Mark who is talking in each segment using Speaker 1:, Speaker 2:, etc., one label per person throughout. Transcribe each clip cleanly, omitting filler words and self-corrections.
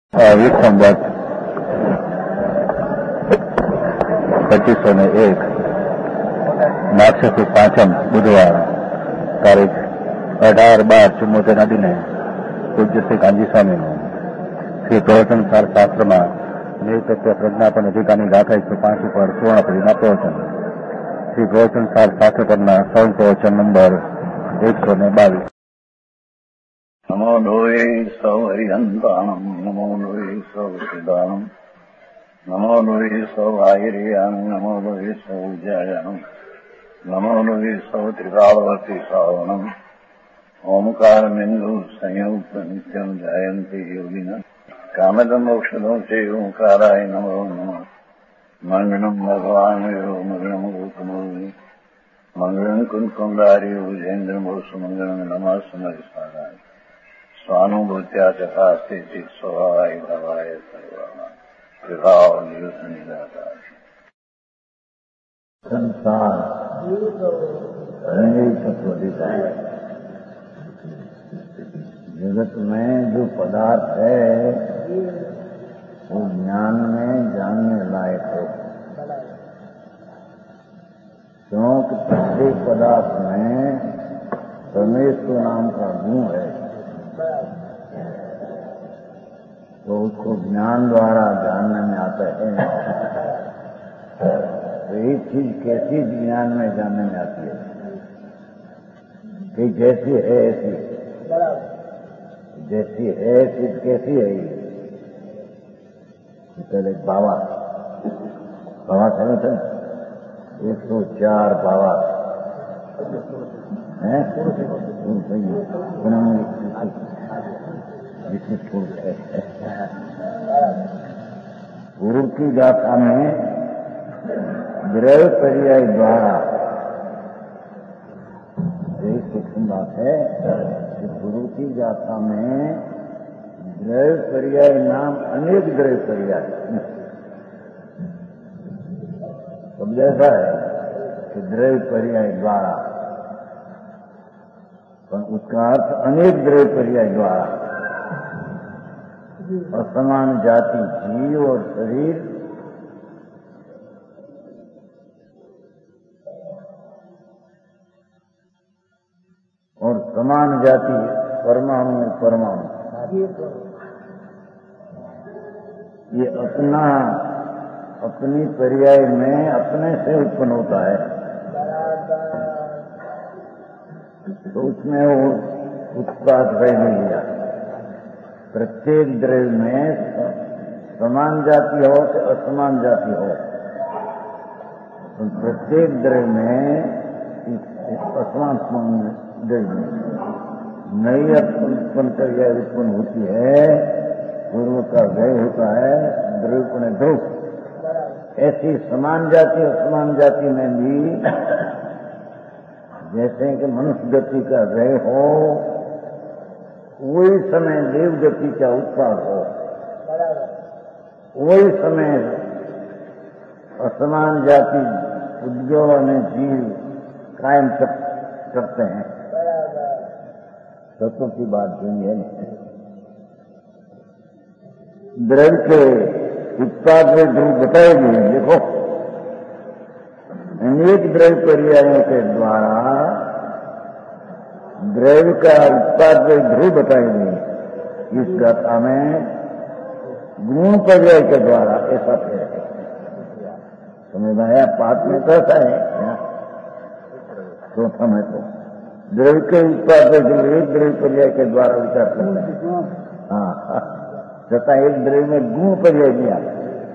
Speaker 1: સંવત 2501 માક્ષ સુદ 5મ બુધવાર તારીખ 18/12/74 અડીને પૂજ્ય શ્રી કાંજી સ્વામીનું શ્રી પ્રવચન સાર શાસ્ત્રમાં નિરતત્વ પ્રજ્ઞાપન અધિકારની ગાથા 105 પર પૂર્ણ કરીને પ્રવચન. શ્રી પ્રવચન સાર શાસ્ત્ર પરના સૌ પ્રવચન નંબર 122.
Speaker 2: નમો લોહે સૌ હરિહંતાણમ, નમો લોહે સૌ સિદ્ધાણમ, નમો લોહે સૌ આહિર્યાન, નમો લોહે સૌ જયાનમ, નમો લોહે સૌ ત્રિકાળવતી શ્રાવણમ. ઓમકાર બિંદુ સંયુક્ત નિત્યમ જાયંતિ યોગિન કામદમ મોક્ષદો છે ઓંકારાય નમો નમઃ. મંગળમ ભગવાન મંગળમ ગોકમોહિ મંગળમ કુંકુંડારી ભુજેન્દ્રમોષ મંગળમ નમઃ સમરિસ્વારાય સ્વાનુભૂત્યા ચકાસ્તે ચિત સ્વભાવાય ભવાય સર્વમાં વિભાવ નિયુત નિરાકાર.
Speaker 1: संसार अनेक तत्व है. जगत में जो पदार्थ है वो ज्ञान में जानने लायक है, क्योंकि प्रत्येक पदार्थ में परमेश्वर नाम का गुण है, तो उसको ज्ञान द्वारा जानने में आता है. तो एक चीज कैसी ज्ञान में जानने में आती है कि जैसी है ऐसी, जैसी है चीज कैसी है. पहले बाबा समझते 104 बाबा है, गुरु की गाथा में द्रव्य पर्याय द्वारा एक सूक्ष्म बात है कि गुरु की गाथा में द्रव्य पर्याय नाम अनेक द्रव्य पर्याय सब जैसा है कि द्रव्य पर्याय द्वारा, पर उसका अर्थ अनेक द्रव्य पर्याय द्वारा. असमान जाति जीव और शरीर और समान जाति परमाणु और परमाणु, ये अपनी पर्याय में अपने से उत्पन्न होता है. तो उसमें वो उत्पाद वह नहीं लिया. प्रत्येक द्रव्य में समान जाति हो कि असमान जाति हो, तो प्रत्येक द्रव्य में असमान द्रव्य में नई उत्पन्न पर्याय उत्पन्न होती है, पूर्व का व्यय होता है, द्रव्य ने ध्रुव. ऐसी समान जाति असमान जाति में भी जैसे कि मनुष्य गति का व्यय हो, वही समय देव गति का उत्पाद हो, वही समय असमान जाति उद्योग में जीव कायम करते हैं. तत्व की बात नहीं है. द्रव्य के उत्पाद में ध्रुव बताएगी. देखो, अनेक द्रव्य पर्यायों के द्वारा द्रव्य का उत्पाद में ध्रुव बताएंगे. इस गाथा में गुण पर्याय के द्वारा ऐसा है. समझ आया? पाठ में कैसा है तो समय तो द्रव्य के उत्पाद में जो एक द्रव्य पर्याय के द्वारा विचार करते हैं. हाँ, तथा एक द्रव्य में गुण पर्याय नहीं आता.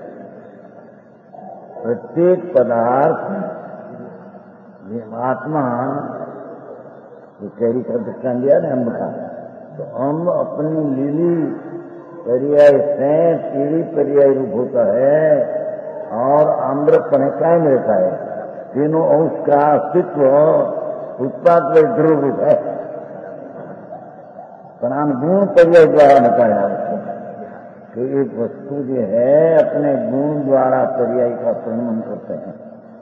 Speaker 1: प्रत्येक पदार्थ ये आत्मा जो कैरी का दृष्टान दिया ना अम्ब का, तो अम्ब अपनी लीली पर्याय से पीली पर्याय रूप होता है और आम्रपण कायम रहता है. तीनों अंश का अस्तित्व उत्पाद में ध्रुव रूप है. परिणाम गुण पर्याय द्वारा बताया उसको कि एक वस्तु जो है अपने गुण द्वारा पर्याय का परिणमन करते हैं.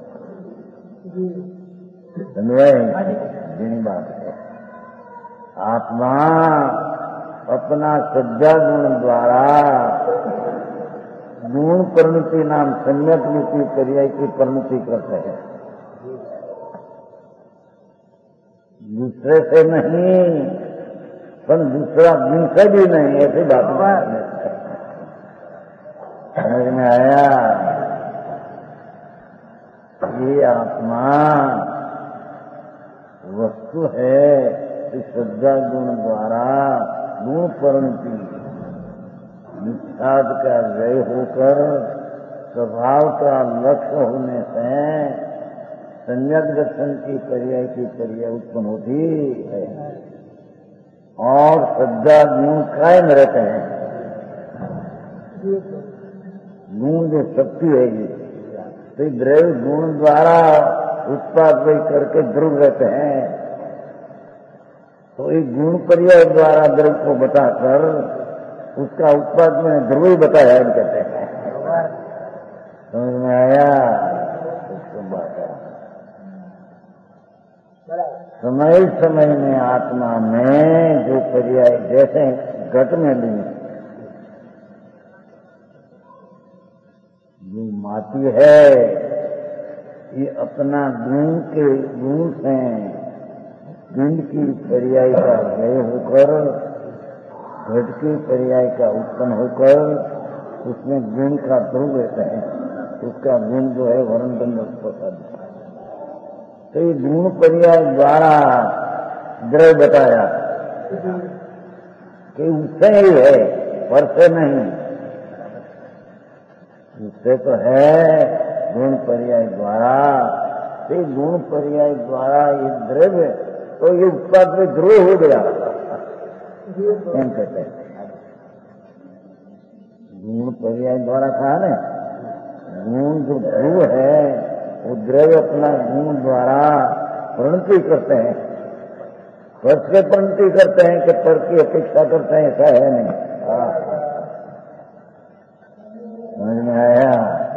Speaker 1: यही बात है. आत्मा अपना सज्जा गुण द्वारा गुण परिणति नाम सम्यक नीति पर्याय की परिणति करते हैं, दूसरे से नहीं, पर दूसरा गुण से भी नहीं, ऐसी बात समझ में आया। ये आत्मा वस्तु है, इस श्रद्धा गुण द्वारा गुण परिणति निषाद का व्यय होकर स्वभाव का लक्ष्य होने से सम्यक दर्शन की पर्याय उत्पन्न होती है और श्रद्धा गुण कायम रहते हैं। गुण जो शक्ति है ये, तो द्रव्य गुण द्वारा उत्पाद वही करके ध्रुव रहते हैं। तो एक गुण पर्याय द्वारा द्रव्य को बताकर उसका उत्पाद में ध्रुव ही बताया कहते हैं। समझ में आया? समय समय में आत्मा में जो पर्याय, जैसे घट में भी जो माटी है, ये अपना गुण से पिंड की पर्याय का व्यय होकर घट की पर्याय का उत्पन्न होकर उसमें गुण का ध्रुव रहता है। उसका गुण जो है वर्ण दंड प्रसाद। तो ये गुण पर्याय द्वारा द्रव्य बताया कि उससे ही है, पर से नहीं। उससे तो है गुण पर्याय द्वारा, तो गुण पर्याय द्वारा ये द्रव्य, तो ये उत्पाद में ध्रुव हो गया। एम कहते हैं गुण पर्याय द्वारा कहा ना, गुण जो ध्रुव है वो द्रव्य अपना गुण द्वारा परिणति करते हैं। पर से परिणति करते हैं कि पर की अपेक्षा करते हैं, ऐसा है नहीं। समझ में आया?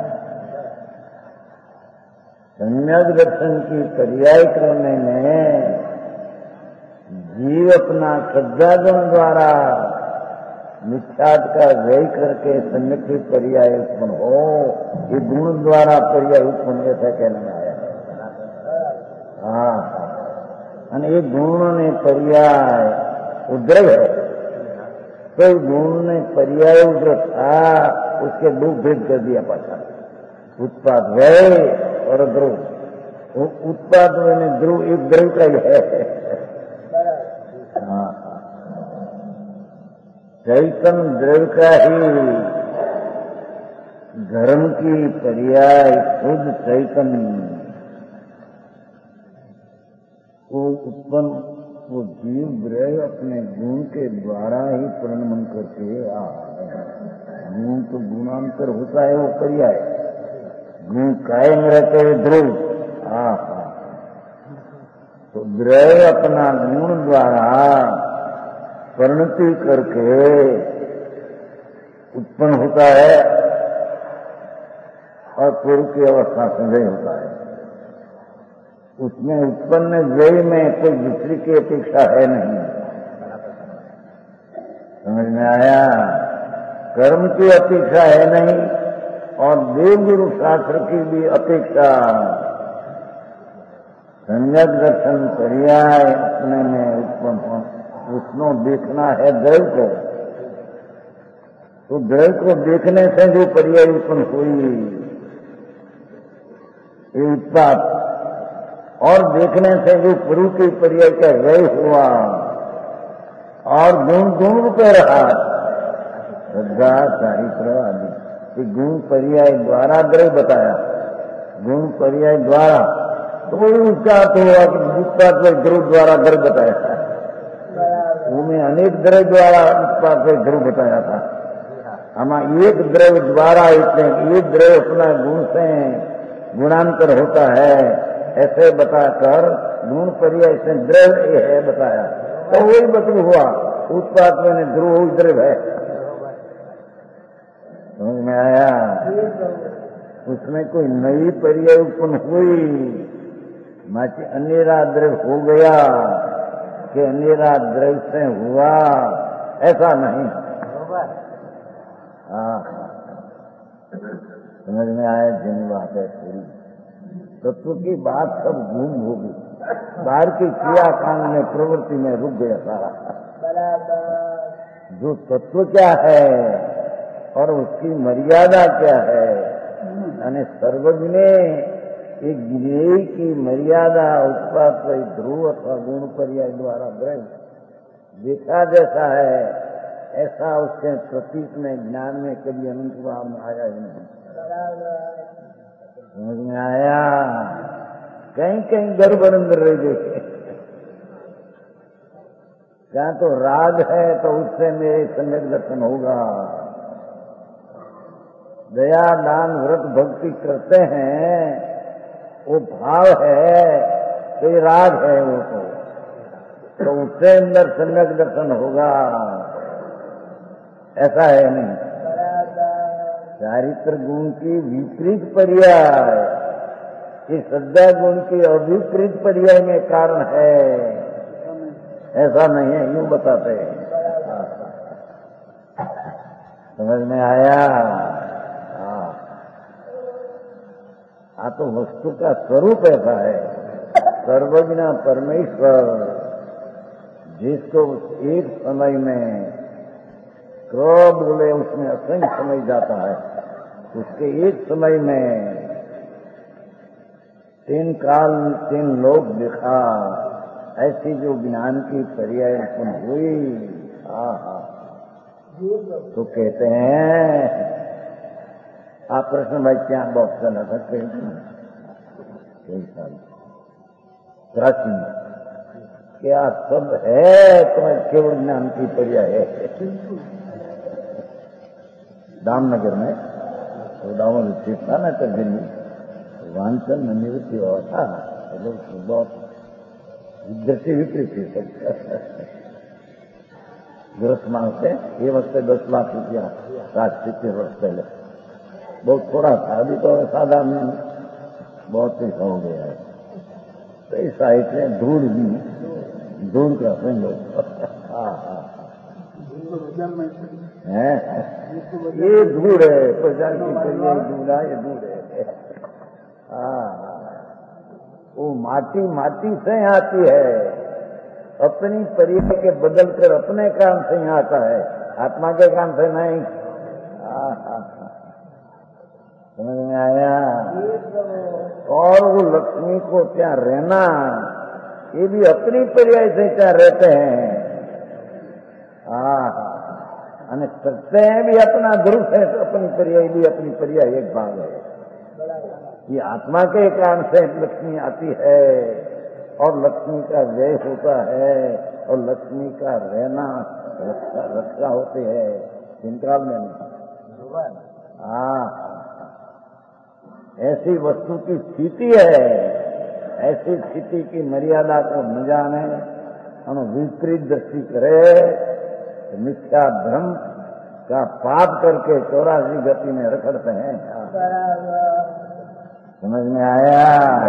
Speaker 1: सम्यक दर्शन की पर्याय करने में जीव अपना श्रद्धा गुण द्वारा मिथ्याद का व्यय करके सम्यक की पर्याय उत्पन्न हो, ये गुण द्वारा पर्याय उत्पन्न ऐसा कहने में आया। हाँ, ये गुण ने पर्याय उद्रव है, तो गुण ने पर्याय उद्रव था, उसके दो भेद कर दिया पाता, उत्पाद व्यय और ध्रुव। उत्पाद मैंने ध्रुव एक ध्रुव का ही है। चैतन्य द्रव्य का ही धर्म की पर्याय खुद चैतन्य को उत्पन्न, वो जीव द्रव्य अपने गुण के द्वारा ही परिणमन करके गुण तो गुणांतर होता है, वो पर्याय गुण कायम रहते हुए ध्रुव। तो द्रव्य अपना गुण द्वारा परिणति करके उत्पन्न होता है और पूर्व की अवस्था संजय होता है। उसमें उत्पन्न व्यय में कोई दूसरी की अपेक्षा है नहीं। समझ में आया? कर्म की अपेक्षा है नहीं और देवगुरु शास्त्र की भी अपेक्षा। सम्यक दर्शन पर्याय अपने में उत्पन्न हो, उसको देखना है द्रव्य को, तो द्रव्य को देखने से जो पर्याय उत्पन्न हुई ये उत्पाद, और देखने से जो गुरु की पर्याय का व्यय हुआ और गुण गुण रूपे रहा, श्रद्धा चारित्र आदि, ये गुण पर्याय द्वारा द्रव्य बताया। गुण पर्याय द्वारा तो उसका अर्थ हुआ कि उत्पाद पर ध्रुव द्वारा द्रव्य बताया। उन्हें अनेक द्रव्य द्वारा उत्पाद पर ध्रुव बताया था। हमें एक द्रव्य द्वारा इतने एक द्रव्य अपना गुण से गुणांतर होता है, ऐसे बताकर गुण पर्याय से द्रव्य है बताया। तो वही बतलू हुआ, उत्पाद में ध्रुव द्रव्य है। समझ में आया? उसमें कोई नई पर्याय उत्पन्न हुई, माची अनेरा द्रव्य हो गया कि अनेरा द्रव्य से हुआ, ऐसा नहीं। हाँ, समझ में आया जिन बात है पूरी। तत्व की बात सब घूम होगी, बाहर की क्रियाकांड में प्रवृत्ति में रुक गया सारा। जो तत्व क्या है और उसकी मर्यादा क्या है, यानी सर्वज्ञ ने एक ज्ञेय की मर्यादा उत्पाद ध्रुव अथवा गुण पर्याय द्वारा ग्रह देखा जैसा है, ऐसा उसके प्रतीक में ज्ञान में कभी अनंत भाव में आया ही नहीं। समझ में आया? कहीं कहीं गड़बड़ अंदर रह देखे। क्या तो राग है तो उससे मेरे सम्यक दर्शन होगा। दया दान व्रत भक्ति करते हैं, वो भाव है तो ये राग है, वो तो उससे अंदर सम्यक दर्शन होगा, ऐसा है नहीं। चारित्र गुण की विपरीत पर्याय ये श्रद्धा गुण की अविपरीत पर्याय में कारण है, ऐसा नहीं है, यूं बताते हैं। समझ में आया? हाँ, तो वस्तु का स्वरूप ऐसा है। सर्वज्ञ परमेश्वर जिसको एक समय में क्रोध बोले उसमें असंख्य समय जाता है, उसके एक समय में 3 काल 3 लोक दिखा, ऐसी जो ज्ञान की पर्याय उत्पन्न हुई। तो कहते हैं आप प्रश्न भाई क्या बहुत चला था कई साल प्राचीन, क्या सब है तुम्हें केवल ज्ञान की पर्याय है। दामनगर में दामन स्थित था ना, तो दिल्ली वांचन निवृत्ति हुआ था, लोग बहुत दृष्टि विपरीत थी सब। गृहस्थ मांगते ये वक्त 10 लाख रुपया 60-70 वर्ष पहले, बहुत थोड़ा था, अभी तो साधारण बहुत पैसा हो गया है। तो इस साहित्य में धूड़ भी धूड़ का लोग है, ये धूड़ है, प्रजा की करिए धूड़ा, ये धूड़ है। वो माटी से आती है, अपनी परिचय के बदल कर अपने काम से ही आता है, आत्मा के काम से नहीं। समझ में आया? और वो लक्ष्मी को क्या रहना, ये भी अपनी पर्याय से क्या रहते हैं। અને करते हैं भी अपना ध्रुव है, तो अपनी पर्याय भी अपनी पर्याय एक भाग है। ये आत्मा के कारण से लक्ष्मी आती है और लक्ष्मी का व्यय होता है और लक्ष्मी का रहना रक्षा होती है, इनकाल में नहीं। ऐसी वस्तु की स्थिति है, ऐसी स्थिति की मर्यादा को न जाने हम विपरीत दृष्टि करे, मिथ्या भ्रम का पाप करके 84 गति में रखते हैं। समझ में आया?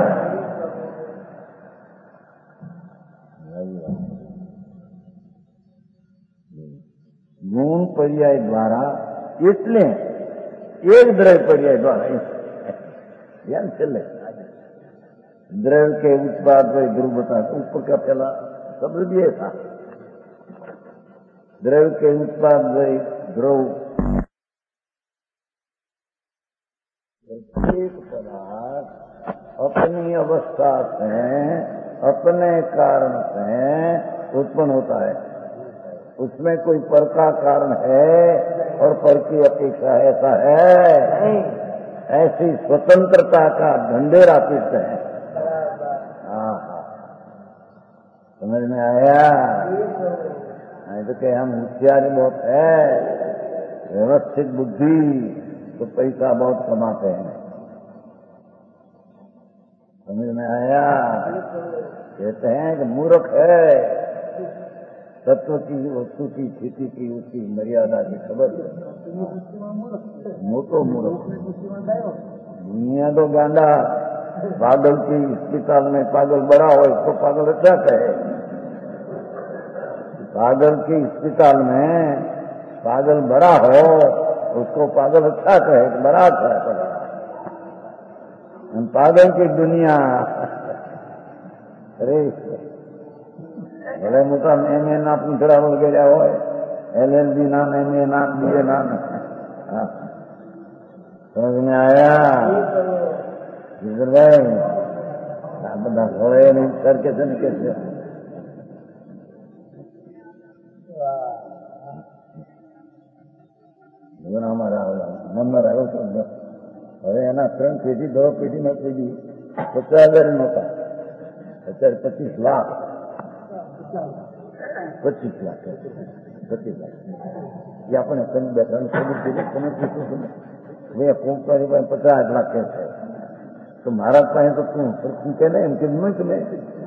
Speaker 1: गुण पर्याय द्वारा, इसलिए एक द्रव्य पर्याय द्वारा ध्यान चले, द्रव्य के उत्पाद व ध्रुव बता, ऊपर का पहला शब्द भी ऐसा, द्रव्य के उत्पाद व ध्रुव, प्रत्येक पदार्थ अपनी अवस्था से अपने कारण से उत्पन्न होता है, उसमें कोई पर का कारण है और पर की अपेक्षा ऐसा है, ऐसी स्वतंत्रता का ढंढेरा पीटते हैं। समझ में आया? नहीं तो क्या हम होशियारी बहुत है, व्यवस्थित बुद्धि तो पैसा बहुत कमाते हैं। समझ में आया? कहते हैं कि मूर्ख है, तत्व की वस्तु की स्थिति की उसकी मर्यादा की खबर, मोटो मूर्ख। दुनिया तो गांडा, पागल की अस्पताल में पागल बड़ा हो इसको पागल अच्छा कहे, पागल की अस्पताल में पागल बड़ा हो उसको पागल अच्छा कहे, बड़ा अच्छा है। पागल की दुनिया अरे भले मोटा एमए ना पूछड़ा वगैरह हो, LLB नाम, MA नाम, BA नाम। समझ में आया भाई? બધા ઘોડે નહીં કરકે છે ને કે છે અમારા નંબર આવ્યો તો હવે એના 3 પેઢી 2 પેઢીમાં પેઢી 50,000 નહોતા, અત્યારે 25 લાખ 25 લાખ એ આપણે કઈ બેઠા ખબર પીધી તમે પૂછું છું મેં કોંકરી 50 લાખ કે છે તો મારા પાસે તો તું કે ને એમ કીધું તમે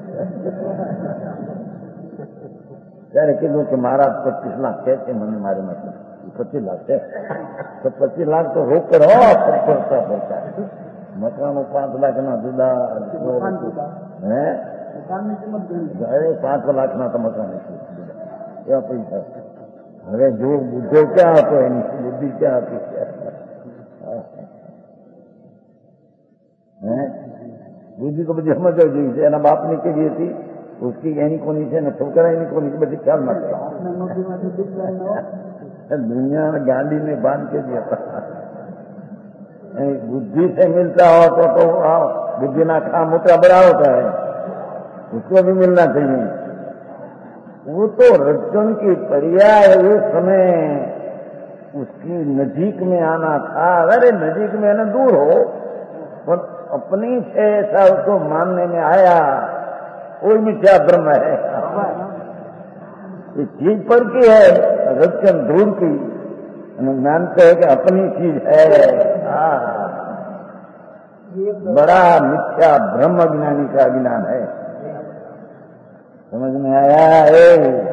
Speaker 1: ત્યારે કીધું કે મારા 25 લાખ કે છે મને મારે નથી 25 લાખ છે તો 25 લાખ તો રોકડ હો ફરતા ફરતા મકાનો 5 લાખના જુદા હે અરે 5 લાખના તો મકાન એવા પૈસા હવે જો બુદ્ધો ક્યાં હતો એની બુદ્ધિ ક્યાં હતી बुद्धि को बड़ी समझ गई है ना बाप ने के लिए थी उसकी एनी कोनी से ना ठोकरा एनी कोनी से बड़ी ख्याल मत दुनिया में गांधी ने बांध के दिया था बुद्धि से मिलता हो तो बुद्धि ना खा मोटा बड़ा होता है उसको भी मिलना चाहिए। वो तो रज्जन की पर्याय उस समय उसकी नजीक में आना था। अरे नजीक में ना दूर हो पर अपनी से ऐसा उसको मानने में आया कोई मिथ्या ब्रह्म है। इस चीज पर की है रचन दूर की मानते हैं कि अपनी चीज है। बड़ा मिथ्या ब्रह्म ज्ञानी का ज्ञान है। समझ में आया है?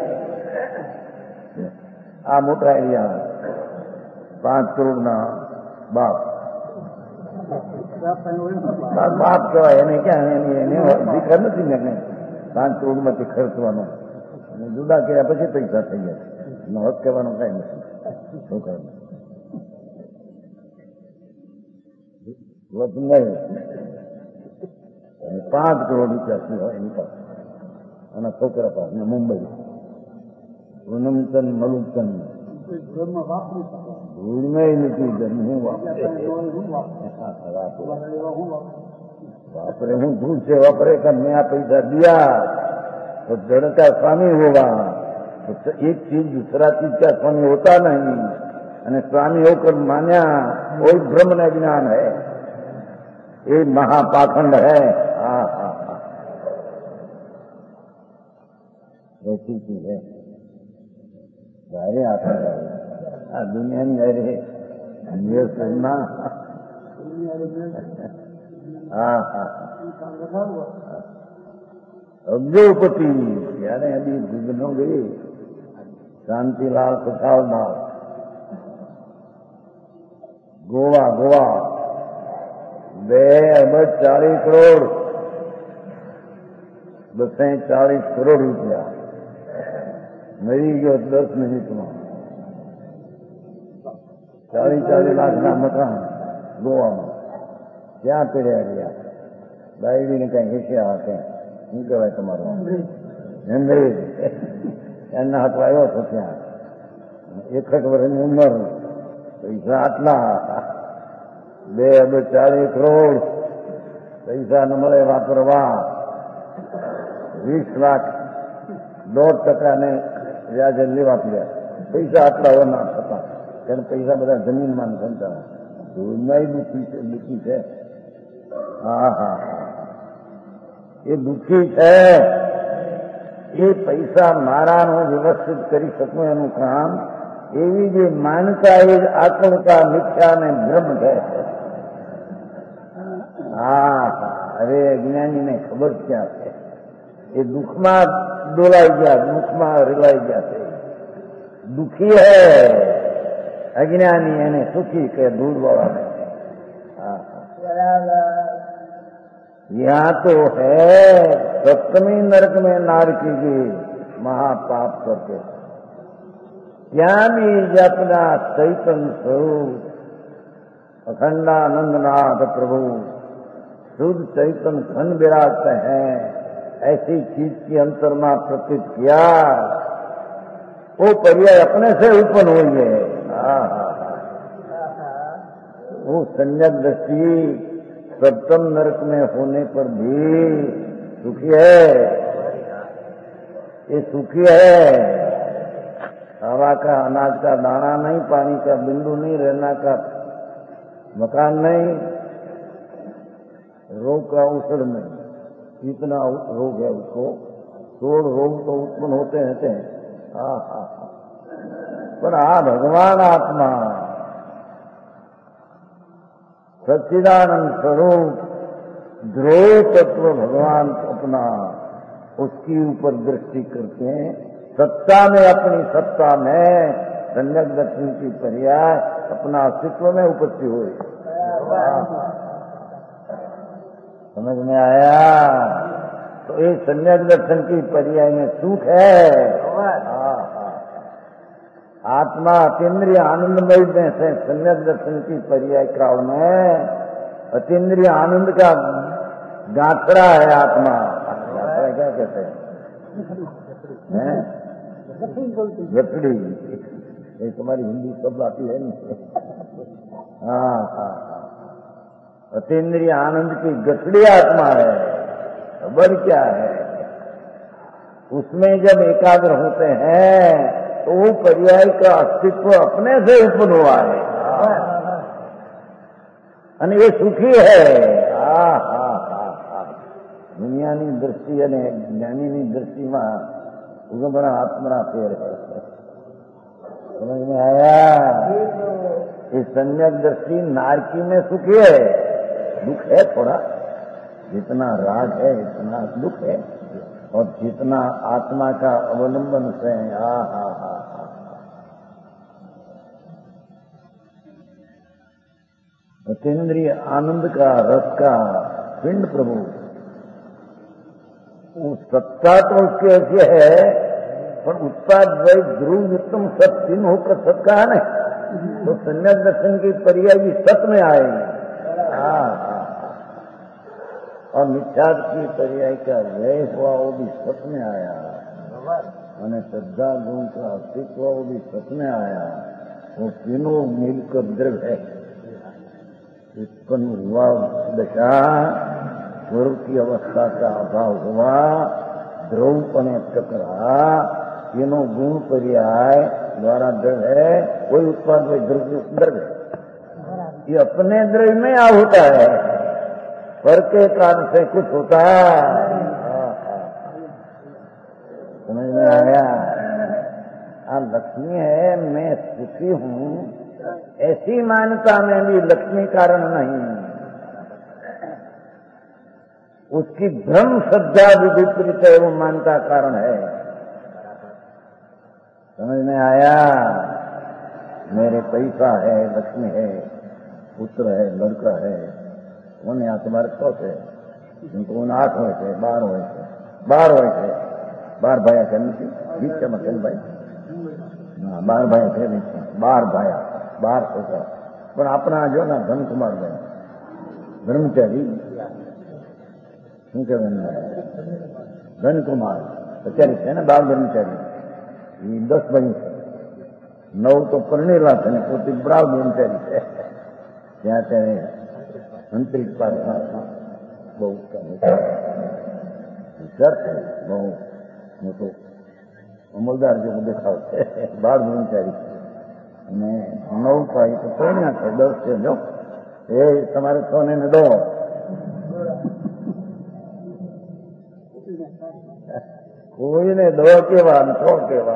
Speaker 1: आ मोटा एरिया 5 करोड़ ना बाप બાપ કહેવાય એને ક્યાં એને દીકરા નથી ને 5 કરોડમાંથી ખર્ચવાનો અને જુદા કર્યા પછી પૈસા થઈ જાય એનો હક કહેવાનો કઈ નથી છોકરાને નહીં 5 કરોડ રૂપિયા હોય એની પાસે અને છોકરા પાસે મુંબઈ રૂનમચંદ મલુકચંદ धूल में ही निकली जन्म वापरे हूँ धूल से वापरे का नया पैसा दिया तो जड़ का स्वामी होगा। तो एक चीज दूसरा चीज का स्वामी होता नहीं અને स्वामी होकर मान्या वही ब्रह्म न ज्ञान है। ये महापाखंड है। ऐसी चीज है जाए आता है दुनिया में अरे ये सुनना अब्दुलपति यानी अभी गुजरों गई शांतिलाल कुशालदास गोवा 2.40 करोड़ 240 करोड़ रुपया मरी गयो 10 मिनिट में 40 लाख ना मकान गोवा में क्या पीड़्या गया डायरी ने कहीं हिस्से आते શું કહેવાય તમારું અંગ્રેજ એના હાથ આવ્યો હતો ત્યાં 61 વર્ષની ઉંમર પૈસા આટલા 2.40 કરોડ પૈસા ન મળે વાપરવા 20 લાખ 1.5% ને વ્યાજે લેવા પડ્યા પૈસા આટલા હોના થતા ત્યારે પૈસા બધા જમીનમાં સંતા ધૂળમાં દુઃખી છે। એ દુઃખી છે એ પૈસા મારાનું વ્યવસ્થિત કરી શકું એનું કામ એવી જે માનતા એ આત્મતા મિથ્યા ને બ્રહ્મ કહે છે। અરે જ્ઞાની ને ખબર ક્યાં છે એ દુઃખમાં ડોલાઈ ગયા દુઃખમાં રેલાઈ ગયા છે। દુઃખી है अज्ञानी यानी सुखी के दूर बाबा में यहाँ तो है 7वीं नरक में नार की गई महापाप करके ત્યાં બી જ अपना चैतन्य स्वरूप अखंडानंदनाथ प्रभु शुद्ध चैतन्य घन विराजते हैं। ऐसी चीज की अंतरमा प्रतीत किया, वो पर्याय अपने से उत्पन्न हुई है। वो संयक दृष्टि सप्तम नरक में होने पर भी सुखी है। ये सुखी है। हवा का, अनाज का दाना नहीं, पानी का बिंदु नहीं, रहना का मकान नहीं, रोग का औषध नहीं। इतना रोग है उसको, 100 रोग तो उत्पन्न होते रहते हैं। पर भगवान आत्मा सच्चिदानंद स्वरूप ध्रुव तत्व भगवान अपना उसकी ऊपर दृष्टि करते हैं। सत्ता में, अपनी सत्ता में संयक दर्शन की पर्याय अपना अस्तित्व में उपस्थित हुए। समझ में आया? तो ये संयक दर्शन की पर्याय में सुख है। आत्मा अतीन्द्रिय आनंदमय में से संयक दर्शन की पर्याय काल में अतीन्द्रिय आनंद का गाथरा है आत्मा। गाथरा क्या कहते हैं? गठड़ी। ये तुम्हारी हिंदी शब्द आती है नहीं? हाँ। अतीन्द्रिय आनंद की गठड़ी आत्मा है। खबर क्या है? उसमें जब एकाग्र होते हैं तो वो पर्याय का अस्तित्व अपने से उत्पन्न हुआ है। અને એ સુખી है। દુનિયાની દ્રષ્ટિ અને જ્ઞાનીની દ્રષ્ટિમાં ઉગમણા આત્મના ફેર है। समझ में आया? ये संयक दृष्टि नारकी में सुखी है। दुख है थोड़ा, जितना राग है इतना दुख है, और जितना आत्मा का अवलंबन से अतीन्द्रिय आनंद का रस का पिंड प्रभु, वो सत्ता तो उसके ऐसे है, पर उत्पाद वही ध्रुव उत्तम सत तीन होकर सत का है ना, तो संयक दर्शन की पर्याय भी सत में आएगी। और मिथ्यात्व की पर्याय का व्यय हुआ वो भी सत में आया, और श्रद्धा गुण का अस्तित्व वो भी सत में आया। वो तीनों मिलकर द्रव्य है। उत्पन्न हुआ दशा, स्वरूप की अवस्था का अभाव हुआ, ध्रुवपने टकरा, तीनों गुण पर्याय द्वारा द्रव्य है, वही उत्पाद वही द्रव्य है। ये अपने द्रव्य में आ होता है, पर के कारण से कुछ होता है। समझ में आया? लक्ष्मी है, मैं सुखी हूँ, ऐसी मान्यता में भी लक्ष्मी कारण नहीं, उसकी भ्रम श्रद्धा भी विपरीत है, वो मान्यता कारण है। समझ में आया? मेरे पैसा है, लक्ष्मी है, पुत्र है, लड़का है, उन्हें आ तुम्हारे सौ थे, उनको 8 हुए थे, 12 हुए थे, 12 हुए थे, 12 भाया थे, बीच का मतलब भाई, 12 भाई थे, 12 भाया, 12 सोचा, पर अपना जो ना धन कुमार में ब्रह्मचारी શું કહેવાય? ધન કુમાર અત્યારે છે ને 12 બ્રહ્મચારી, એ 10 ભાઈ છે, 9 તો પરણેલા છે ને પોતે 12 બ્રહ્મચારી છે। ત્યાં ત્યારે અંતરિક્ષ પાર્થના બહુ વિચાર છે, બહુ મોટો અમલદાર જેવો દેખાવ છે, 12 બ્રહ્મચારી અને 9 ભાઈ તો પરણ્યા છે, 10 છે। જો એ તમારે 6 ને 2 કોઈને 2 કેવા 6 કેવા,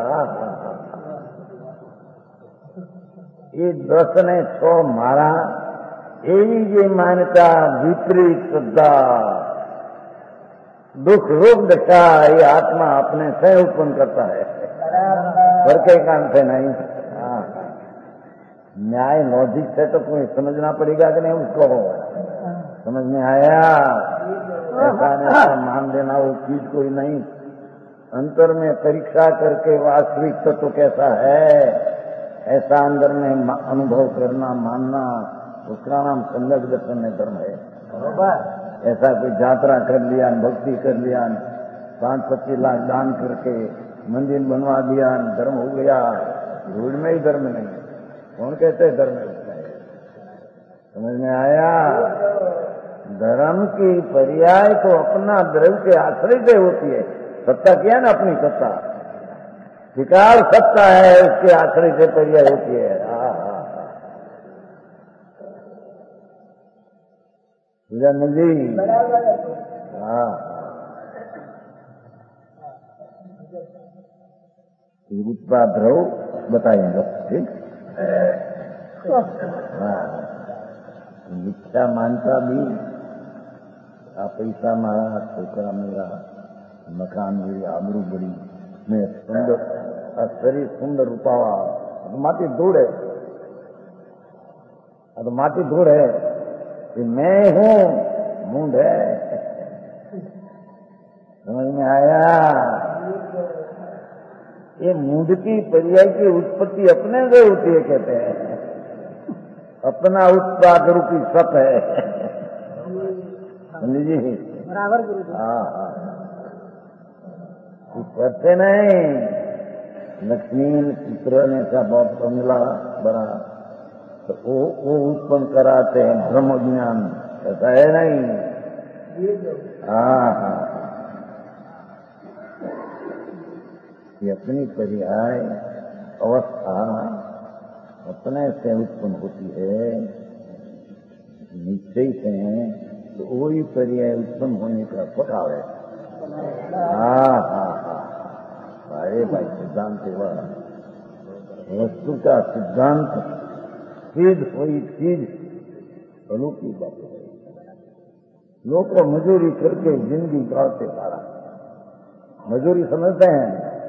Speaker 1: એ 10 ને 6 મારા, એવી જે માન્યતા વિપરીત શ્રદ્ધા दुख रूप दशा ये आत्मा अपने से उत्पन्न करता है, घर के काम से नहीं। न्याय लॉजिक से तो कोई समझना पड़ेगा कि नहीं उसको, समझ में आया? ऐसा नहीं मान देना वो चीज कोई नहीं, अंतर में परीक्षा करके वास्तविक तत्व कैसा है ऐसा अंदर में अनुभव करना, मानना, उसका नाम संगत दर्शन में धर्म है। ऐसा कोई यात्रा कर लिया, भक्ति कर लिया, 5-25 लाख दान करके मंदिर बनवा दिया, धर्म हो गया, धूल में ही धर्म नहीं। कौन कहते हैं धर्म है? समझ में आया? धर्म की पर्याय तो अपना द्रव्य के आश्रय से होती है। सत्ता क्या है ना, अपनी सत्ता विकार सत्ता है, उसके आश्रय से पर्याय होती है। जी हाँ, उत्पाद रहो बताएंगे। ठीक, हाँ, मिथ्या मानता भी आ पैसा मारा, छोकरा मेरा, मकान मेरी, आबरू बड़ी, मैं सुंदर, शरीर सुंदर रूपावा, तो माटी धूड़ है, तो माटी धूड़ है कि मैं हूं, मूंड है। समझ में आया? ये मूंड की पर्याय की उत्पत्ति अपने से होती है, कहते हैं अपना उत्पाद रूपी सप है। जी
Speaker 3: बराबर गुरु।
Speaker 1: हाँ, करते नहीं। लक्ष्मी चित्र ने सा बहुत बंगला बना, तो वो उत्पन्न कराते हैं ब्रह्म ज्ञान, ऐसा है नहीं। हाँ, ये अपनी पर्याय अवस्था अपने से उत्पन्न होती है, निश्चय से, तो वही पर्याय उत्पन्न होने का पता है। हाँ, अरे भाई सिद्धांत सेवा वस्तु का सिद्धांत चीज हुई चीज अलौकिक बात है। लोग को मजूरी करके जिंदगी गाड़ते सारा मजूरी समझते हैं।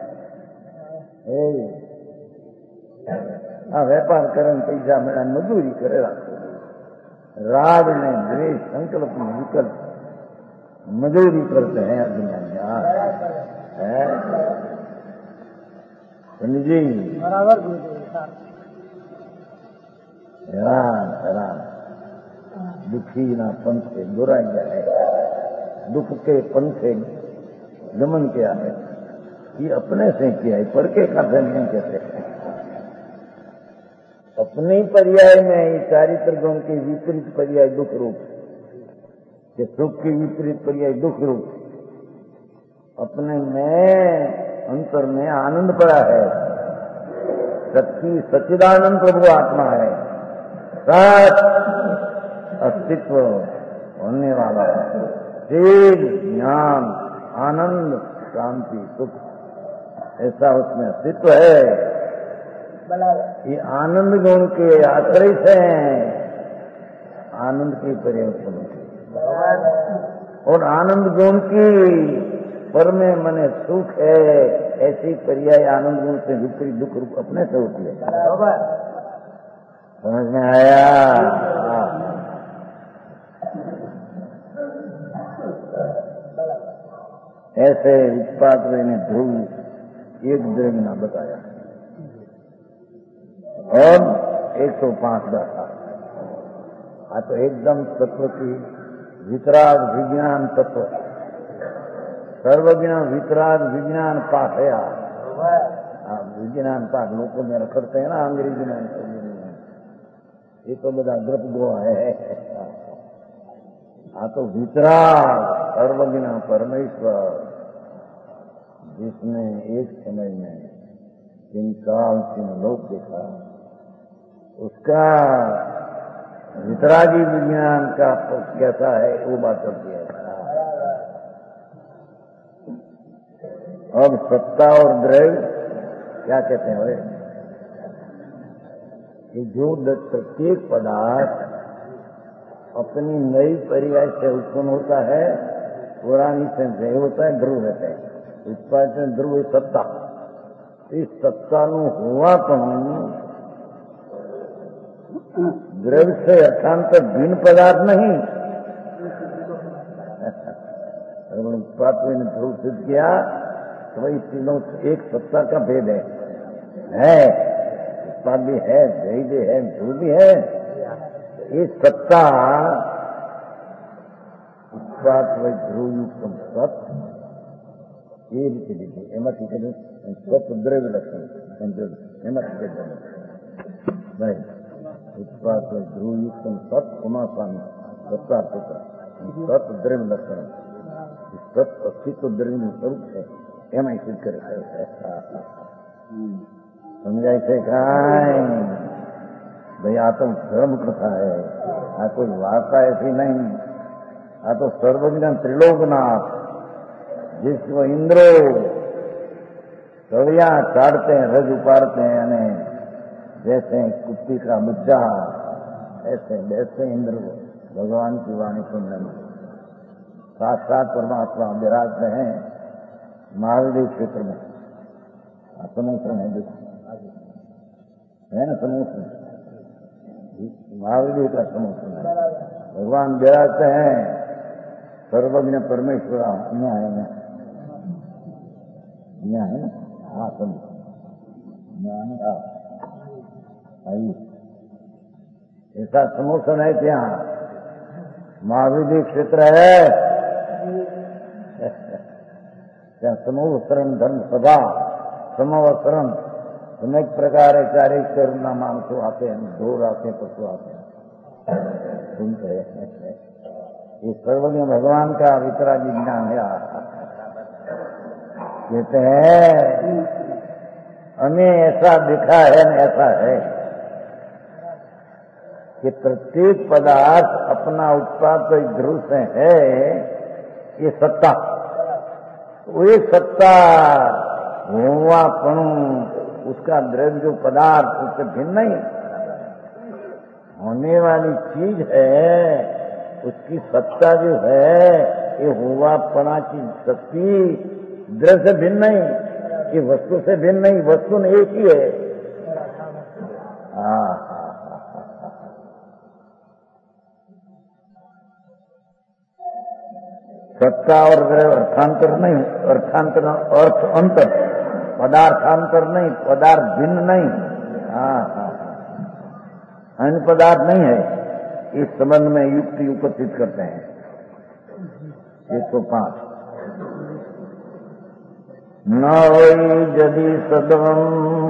Speaker 1: व्यापार करें पैसा मेरा मजूरी करे राज में द्वेष संकल्प में विकल्प मजूरी करते हैं दुनिया में। जी
Speaker 3: बराबर
Speaker 1: हैरान दुखी ना पंथे बुराई है, दुख के पंथे गमन किया है, ये अपने से किया है, पर के खाते नहीं कहते। अपने पर्याय में चारित्र गुण के विपरीत पर्याय दुख रूप, कि सुख की विपरीत पर्याय दुख रूप, अपने में अंतर में आनंद पड़ा है। सच्ची सच्चिदानंद प्रभु आत्मा है, सच अस्तित्व होने वाला है, तेज ज्ञान आनंद शांति सुख, ऐसा उसमें अस्तित्व है। ये आनंद गुण के आश्रय से आनंद की परिवर्तन और आनंद गुण की पर में मने सुख है, ऐसी पर्याय आनंद गुण से विपरीत दुख रूप अपने से होती है। समझ में आया? ऐसे उत्पाद ने ध्रुव एक द्रव्य बताया और 105 था। तो एकदम तत्व की वितराग विज्ञान तत्व, सर्वज्ञ वितराग विज्ञान पाठ है। विज्ञान पाठ लोगों में रखते हैं ना अंग्रेजी में, ये तो बड़ा ग्रप गो है। तो वितराग सर्वज्ञ परमेश्वर, जिसने एक समय में 3 काल 3 लोक देखा, उसका वितरागी विज्ञान का कैसा है वो बात करती है। अब सत्ता और द्रव्य क्या कहते हैं? कि जो प्रत्येक पदार्थ अपनी नई पर्याय से उत्पन्न होता है, पुरानी से व्यय होता है, ध्रुव रहता है। उत्पाद में ध्रुव सत्ता, इस सत्ता नु हुआ तो द्रव्य से अर्थांत भिन्न पदार्थ नहीं। उत्पाद में ध्रुव सिद्ध किया तो वही तीनों एक सत्ता का भेद है। उत्पाद भी है, जय भी है, ध्रुव भी है। ये सत्ता उत्पाद वही ध्रुवयुक्त सत ये रीति रीति एम स्वद्रव्य लक्षण एम भाई उत्पाद वही ध्रुवयुक्त सत पुनः स्वामी सत्ता सत द्रव्य लक्षण सत अस्तित्व द्रव्य स्वरूप है एम सिद्ध करे समझाय છે કાંઈ ભાઈ આ તો ધર્મ કથા है આ कोई वार्ता ऐसी नहीं आ तो सर्वज्ञ त्रिलोकनाथ जिसको इंद्रो कविया काटते हैं रज उपाड़ते हैं यानी जैसे कुत्ती का बच्चा ऐसे वैसे इंद्र भगवान की वाणी सुनने में साक्षात परमात्मा विराजते हैं महावीर क्षेत्र में समुद्र है है ना समुद्र महावीर का समुद्र है भगवान विराजते हैं सर्वज्ञ परमेश्वर यहाँ है ना यहाँ है ना हाँ समुद्र आइए ऐसा समुद्र है क्या महावीर क्षेत्र है क्या समूहसरण धर्म सभा समवसरण अनेक प्रकार है चार करुणा मानसो आते हैं ढोर आते हैं पशु आते हैं सुनते हैं ये सर्वज्ञ भगवान का वितरागी ज्ञान है कहते हैं हमें ऐसा दिखा है न ऐसा है कि प्रत्येक पदार्थ अपना उत्पाद तो ध्रुव से है ये सत्ता वो एक सत्ता होवापणु उसका द्रव्य जो पदार्थ उससे भिन्न नहीं होने वाली चीज है उसकी सत्ता जो है ये होवापणा की शक्ति द्रव्य से भिन्न नहीं ये वस्तु से भिन्न नहीं वस्तु ने एक ही है। सत्ता और द्रव्य अर्थांतर नहीं अर्थांतर अर्थ अंतर पदार्थांतर नहीं पदार्थ भिन्न नहीं अन्य पदार्थ नहीं है इस संबंध में युक्ति उपस्थित करते हैं 105 न वै यदि सदवम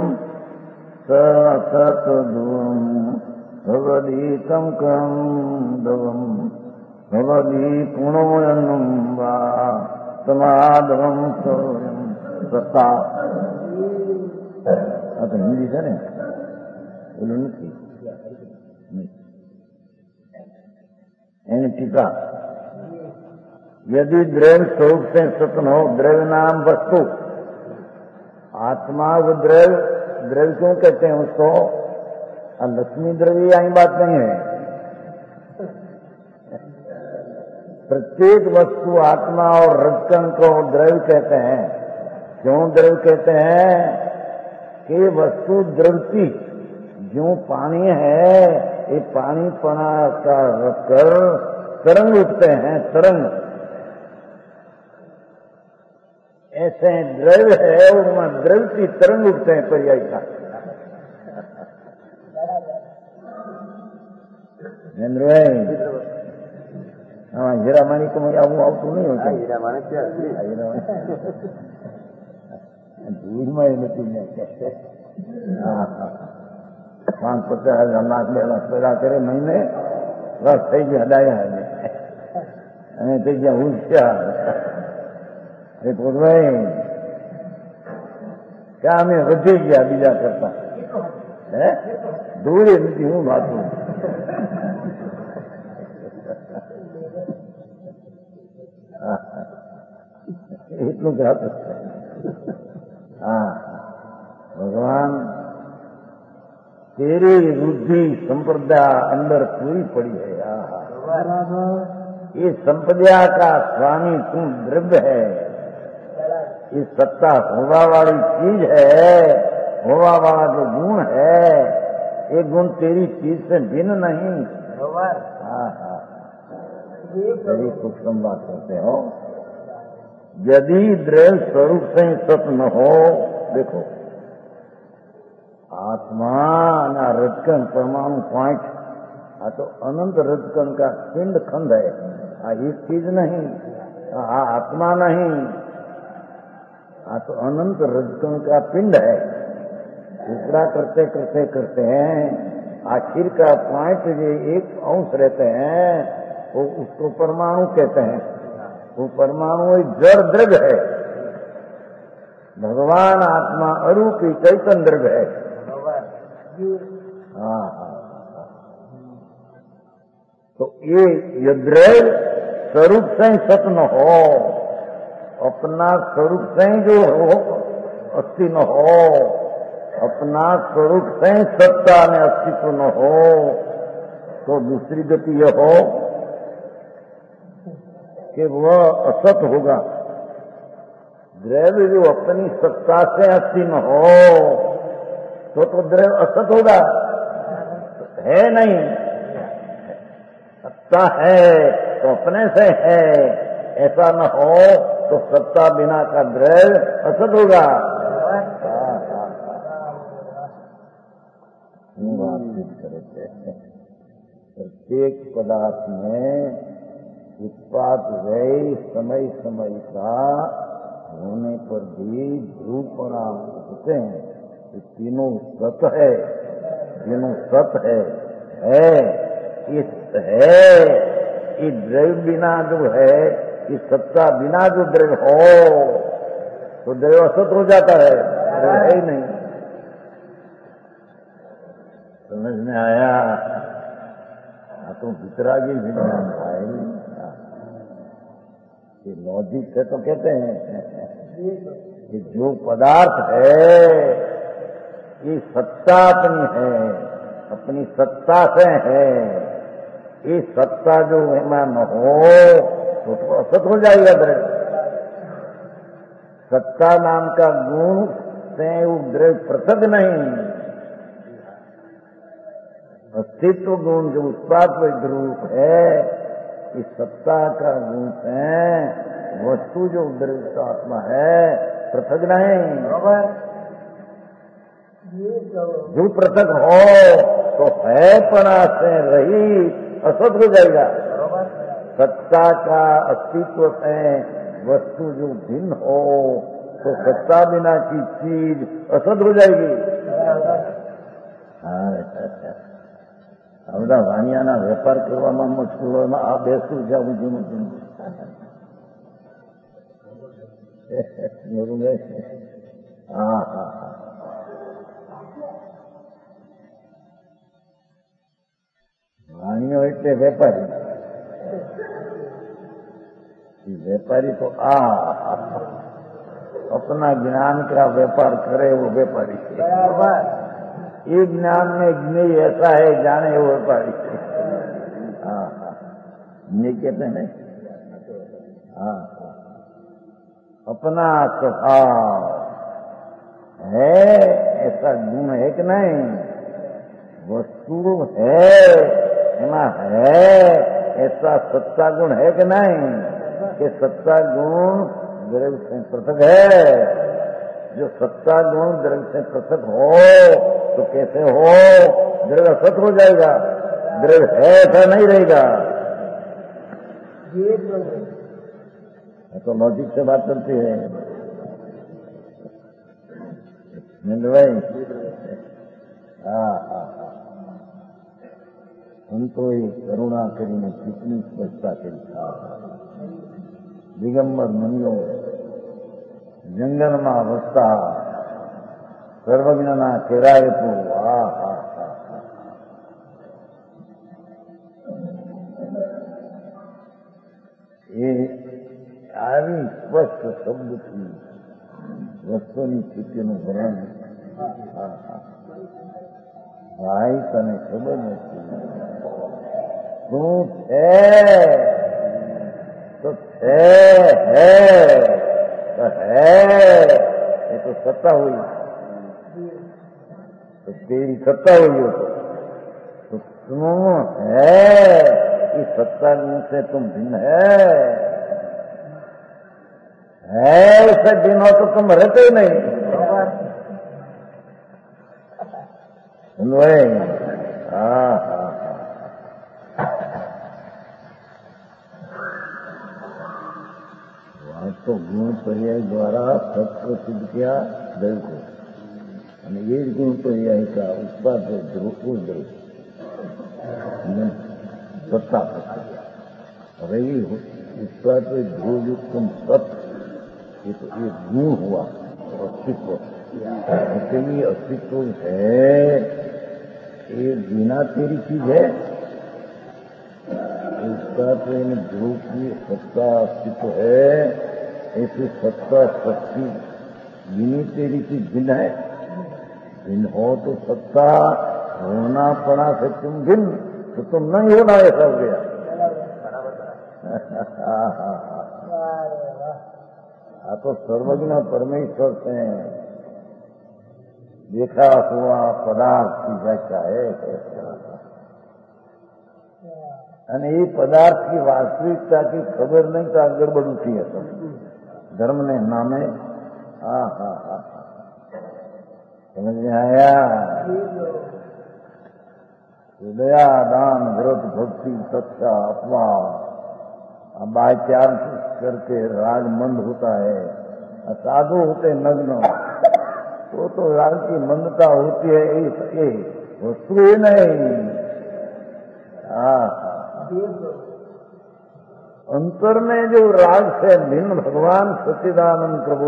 Speaker 1: सतदुवम भवदीतम कम दवम भवदी पुणोयन्नम वा समाधवम सोयम सत्ता तो हिंदी છે ને બોલું નથી એની ટીકા यदि द्रव्य स्वरूप से सत्य हो द्रव्य नाम वस्तु आत्मा वो द्रव्य क्यों कहते हैं उसको लक्ष्मी द्रव्य यही बात नहीं है प्रत्येक वस्तु आत्मा और रजकण को द्रव्य कहते हैं क्यों द्रव्य कहते हैं कि वस्तु द्रवती जो पानी है ये पानी पना का रखकर तरंग उठते हैं तरंग ऐसे द्रव्य है उनमें द्रवती तरंग उठते हैं पर्याय का नरेंद्र भाई हाँ हीरामणि को मैं आऊँ आवતું नहीं होता हीरामणि क्या दूधमय નથી हाँ 5-50,000 લાખ 2 લાખ પેદા કરે મહિને બસ થઈ ગયા ડાયા અને થઈ ગયા હોશિયાર એ પોતભાઈ क्या અમે વધી ગયા બીજા કરતા હે દૂરે નથી હું વાતું એટલું કહેતું हाँ भगवान तेरी बुद्धि संप्रदा अंदर पूरी पड़ी है ये संप्रदा का स्वामी तू द्रव्य है ये सत्ता होवा वाली चीज है होवा वाला जो गुण है ये गुण तेरी चीज से भिन्न नहीं। हाँ हाँ बड़ी सूक्ष्म बात करते हो यदि द्रव्य स्वरूप से सत्य न हो देखो आत्मा ना रजकण परमाणु पॉइंट आ तो अनंत रजकण का पिंड खंड है। एक चीज नहीं, आत्मा नहीं, तो अनंत रजकण का पिंड है। दूसरा करते करते करते हैं आखिर का पॉइंट जो एक अंश रहते हैं वो उसको परमाणु कहते हैं। वो परमाणु एक जड़ द्रव्य है। भगवान आत्मा अरूपी चैतन्य द्रव्य है। हाँ हाँ। तो ये द्रव्य स्वरूप से ही सत न हो, अपना स्वरूप से ही जो हो अस्थि न हो, अपना स्वरूप से ही सत्ता में अस्तित्व न हो, तो दूसरी गति यह हो कि वह असत होगा। द्रव्य जो अपनी सत्ता से अस्थि न हो तो द्रव्य असत होगा। है नहीं, सत्ता है तो अपने से है, ऐसा न हो तो सत्ता बिना का द्रव्य असत होगा। प्रत्येक पदार्थ में उत्पाद व्यय समय समय का होने पर भी ध्रुवपणा होते हैं। ये तीनों सत है, तीनों सत है। इस है ये द्रव्य बिना जो है, इस सत्ता बिना जो द्रव्य हो तो द्रव्य असत हो जाता है, द्रव्य है ही नहीं। समझ में आया? तो वितरागी विज्ञान भाई, ये लॉजिक से तो कहते हैं कि जो पदार्थ है ये सत्ता अपनी है, अपनी सत्ता से है। ये सत्ता जो है न हो तो असत हो जाएगा द्रव्य। सत्ता नाम का गुण से वो द्रव्य पृथक नहीं। अस्तित्व गुण जो उत्पाद रूप है, इस सत्ता का गुण है। वस्तु जो द्रव्य आत्मा है पृथक नहीं। जो पृथक हो तो है पना से रही असत हो जाएगा। सत्ता का अस्तित्व से वस्तु जो भिन्न हो तो सत्ता बिना की चीज असत हो जाएगी। બધા વાણિયાના વેપાર કરવામાં મુશ્કેલ હોય, આ બેસું જવું જૂનું જૂનું હા હા વાણિયો એટલે વેપારી। વેપારી તો अपना ज्ञान का व्यापार करे वो व्यापारी। ये ज्ञान में ज्ञेय ऐसा है जाने वो व्यापारी। हाँ हाँ, ये कहते हैं हाँ, अपना स्वभाव है ऐसा गुण है कि नहीं, वस्तु है एमा है ऐसा सत्ता गुण है कि नहीं, कि सत्ता गुण द्रव्य से पृथक है। जो सत्ता गुण द्रव्य से पृथक हो तो कैसे हो, द्रव्य असत हो जाएगा, द्रव्य है ऐसा नहीं रहेगा। तो लॉजिक से बात करती है भाई। हाँ हाँ हाँ, हम तो करुणा करीने कितनी स्पष्टता करी था। दिगंबर मुनियो जंगलમાં વસતા સર્વજ્ઞના કેરાયતું। એ આવી સ્પષ્ટ શબ્દથી વસ્તુની સ્થિતિનું વર્ણન। ભાઈ તને ખબર નથી શું છે तो है ये तो सत्ता हुई, तो तेरी सत्ता हुई हो तो तुम है, इस सत्ता से तुम भिन्न है उससे भिन्न हो तो तुम रहते ही नहीं। अन्वय वहां तो गुण पर्याय द्वारा सत्य सिद्ध किया द्रव्य को, અને એ જ ગુણ पर्याय का उत्पाद ध्रुव सत्ता હવે એ उत्पाद ध्रुव युक्त सत्य ये तो ये गुण हुआ अस्तित्व, ये अस्तित्व है ये बिना तेरी चीज है। उसका तो इन ध्रुव की सत्ता अस्तित्व है, ऐसी सत्ता शक्ति बिनी तेरी चीज भिन्न है। भिन्न हो तो सत्ता होना पड़ा से तुम भिन्न, तो तुम नहीं होना ऐसा हो गया। तो सर्वज्ञ परमेश्वर से देखा हुआ पदार्थ की व्याख्या है। અને એ પદાર્થ की वास्तविकता की खबर नहीं तो गड़बड़ उठी है सब धर्म ने नामे। समझ में आया? दया दान व्रत भक्ति सत्ता अपवा बाय चांस करके राग मंद होता है, साधु होते नग्न, तो राग की मंदता होती है। ये वस्तु ही नहीं। अंतर में जो राग से भिन्न भगवान सच्चिदानंद प्रभु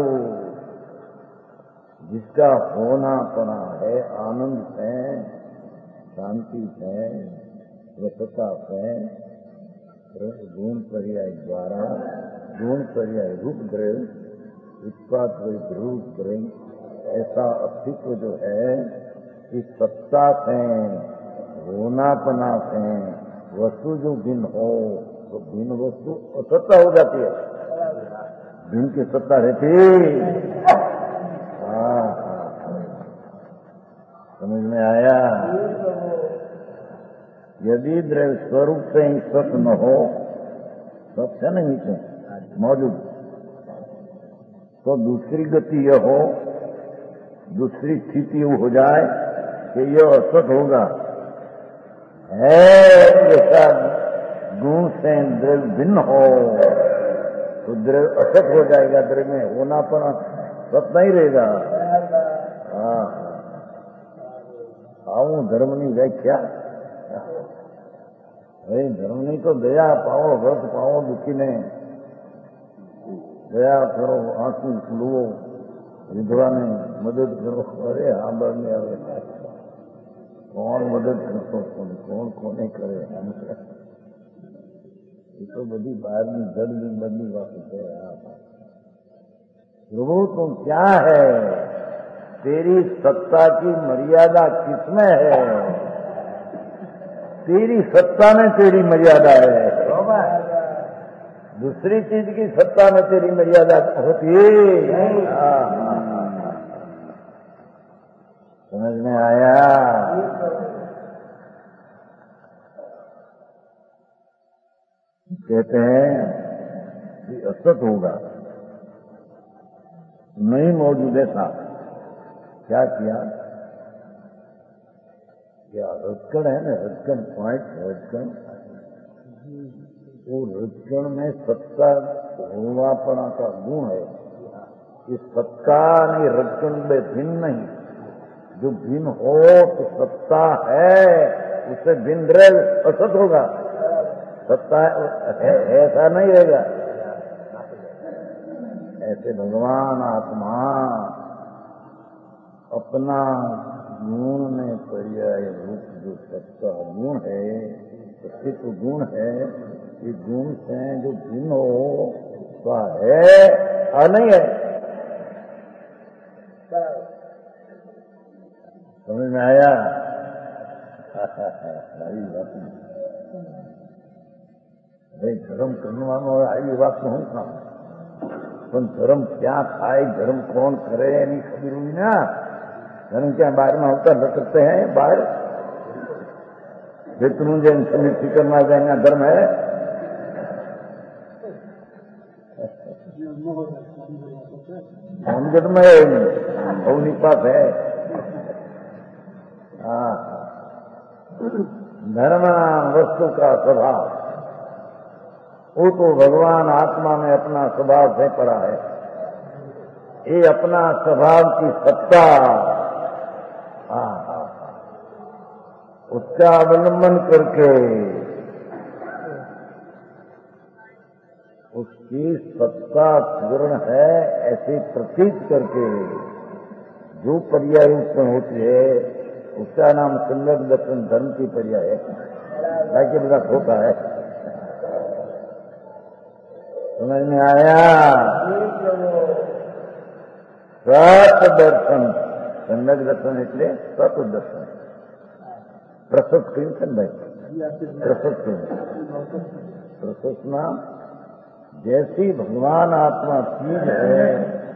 Speaker 1: जिसका होना पना है, आनंद से, शांति से, स्वच्छता से, गुण पर्याय द्वारा गुण पर्याय रूप द्रव्य उत्पाद ध्रुव द्रव्य ऐसा अस्तित्व जो है इस सत्ता से, होनापना से वस्तु जो भिन्न हो तो भिन्न वस्तु असत्ता हो जाती है, भिन्न की सत्ता रहती। समझ में आया? यदि द्रव्य स्वरूप से ही सत्य न हो, सत्य नहीं थे मौजूद, तो दूसरी गति यह हो, दूसरी स्थिति हो जाए कि यह असत होगा। है ऐसा गुण से द्रव्य भिन्न हो तो द्रव्य असत हो जाएगा, द्रव्य में होना पर सत नहीं रहेगा। आऊं धर्मनी व्याख्या धर्मनी तो दया पाओ, व्रत पाओ, दुखी ने दया करो, आंसू लुओ, विधवा ने मदद करो। अरे हाँ बढ़ने आवे कौन मदद करतो, कौन कोने करे। ये तो बड़ी बाहर में जल्दी बदली बात है। प्रभु तुम क्या है, तेरी सत्ता की मर्यादा किसमें है? तेरी सत्ता में तेरी मर्यादा है, दूसरी चीज की सत्ता में तेरी मर्यादा होती है। समझ में आया? कहते हैं कि असत होगा, नहीं मौजूद है साथ। क्या किया? क्या रजकण है ना, रजकण पॉइंट, रजकण, वो रजकण में सत्ता होवापना का गुण है। इस सत्ता नहीं रजकण में भिन्न नहीं, जो भिन्न हो तो सत्ता है, उससे भिन्न द्रव्य असत होगा। सत्ता है ऐसा नहीं रहेगा। ऐसे भगवान आत्मा अपना गुण में पर्याय रूप जो सत्ता गुण है, अस्तित्व गुण है, ये गुण से जो भिन्न हो तो है और नहीं है। समझ में आया? भाई धर्म करने वालों आई बात तो हूँ था, पर धर्म क्या થાય, धर्म कौन करे એની ખબર हुई ना। धर्म क्या बाहर में होता लटकते हैं बाहर, जितनू जैन समिति करना जाएगा धर्म है। मनगढ़ में अवनी पास है। हाँ धर्म नाम वस्तु का स्वभाव, वो तो भगवान आत्मा में अपना स्वभाव से पड़ा है। ये अपना स्वभाव की सत्ता, उसका अवलंबन करके उसकी सत्ता पूर्ण है ऐसे प्रतीत करके जो पर्याय रूप में होती है उसका नाम सम्यक दर्शन धर्म की पर्याय है। बाकी बड़ा होता है। समझ में आया? सत दर्शन, सम्यक दर्शन इसलिए सत दर्शन। प्रसत कीर्तन भाई, प्रसत प्रसतना जैसी भगवान आत्मा चीज है,